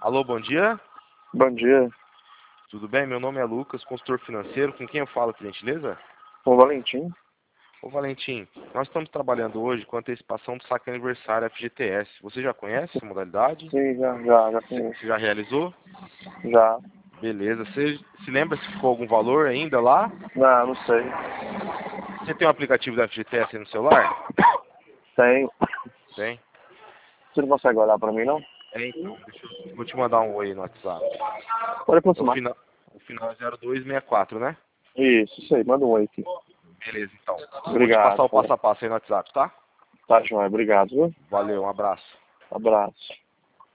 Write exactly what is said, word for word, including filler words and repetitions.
Alô, bom dia. Bom dia. Tudo bem? Meu nome é Lucas, consultor financeiro. Com quem eu falo, por gentileza? Com o Valentim? Ô, Valentim, nós estamos trabalhando hoje com a antecipação do saque aniversário F G T S. Você já conhece essa modalidade? Sim, já, já, já Você conheço. você já realizou? Já. Beleza. Você se lembra se ficou algum valor ainda lá? Não, não sei. Você tem o aplicativo da F G T S aí no celular? Tem. Tem. Você não consegue olhar pra mim, não? É, então. Deixa eu, vou te mandar um oi no WhatsApp. Pode É o aproximar. final, o final é zero dois sessenta e quatro, né? Isso, isso aí. Manda um oi aqui. Beleza, então. Vou te passar Obrigado. o passo a passo aí no WhatsApp, tá? Tá, João. Obrigado, viu? Valeu, um abraço. Abraço.